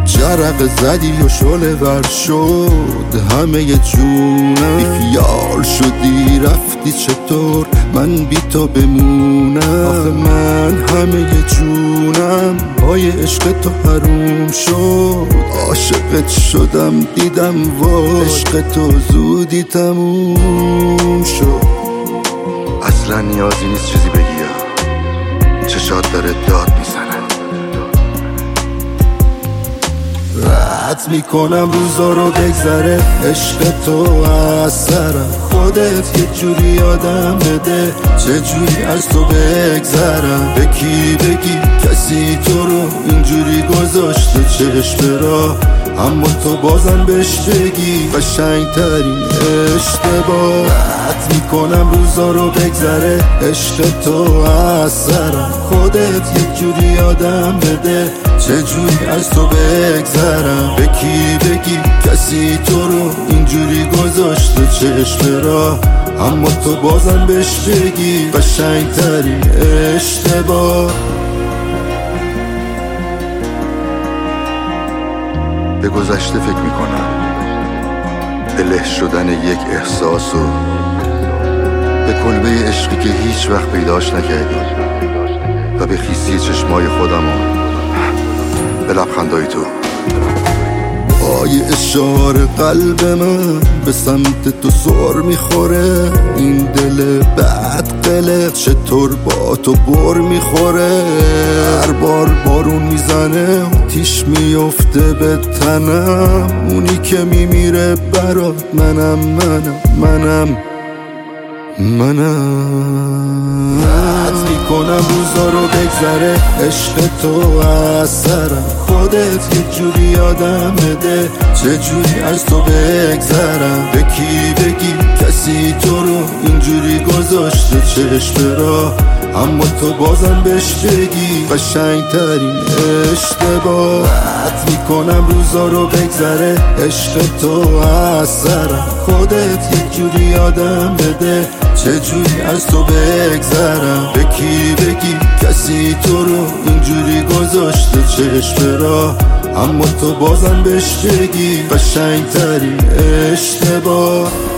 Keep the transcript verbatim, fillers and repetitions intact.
جرق زدی و شله ور شد همه جونم، بیخیال شدی رفتی چطور من بی تو بمونم. آخه من همه جونم پای عشق تو حروم شد، عاشقت شدم دیدم وای عشق تو زودی تموم شد. اصلا نیازی نیست چیزی بگی یا چشات داره داد میزنه. رد میکنم روزا رو بگذره، عشق تو از سرم، خودت یه جوری یادم بده چجوری از تو بگذرم. به کی بگی کسی تو رو اینجوری گذاشته چشم را، اما تو بازم بهش بگی قشنگترین اشتباه. رد میکنم روزا رو بگذره، عشق تو از سرم، خودت یه جوری یادم بده چجوری از تو بگذرم. به کی بگی کسی تو رو اینجوری گذاشته چشم را، اما تو بازم بهش بگی قشنگترین اشتباه. به گذشته فکر میکنم، به له شدن یک احساس و به کلبه عشقی که هیچ وقت پیداش نکردی و به خیسی چشمای خودم و به لبخندای تو. با یه اشاره قلب من به سمت تو سر میخوره، این دل بد قلق چطور با تو بر میخوره. هر بار بارون میزنه آتیش میفته به تنم، اونی که میمیره برات منم منم منم منم. رد میکنم روزا رو بگذره، عشق تو از سرم، خودت یه جوری یادم بده چجوری از تو بگذرم. به کی بگی کسی تو رو اینجوری گذاشته چشم را، اما تو بازم بهش بگی قشنگترین اشتباه. رد میکنم روزا رو بگذره، عشق تو از سرم، خودت یه جوری یادم بده چجوری از تو بگذرم. به کی بگی کسی تو رو اینجوری گذاشته چشم را، اما تو بازم بهش بگی قشنگترین اشتباه.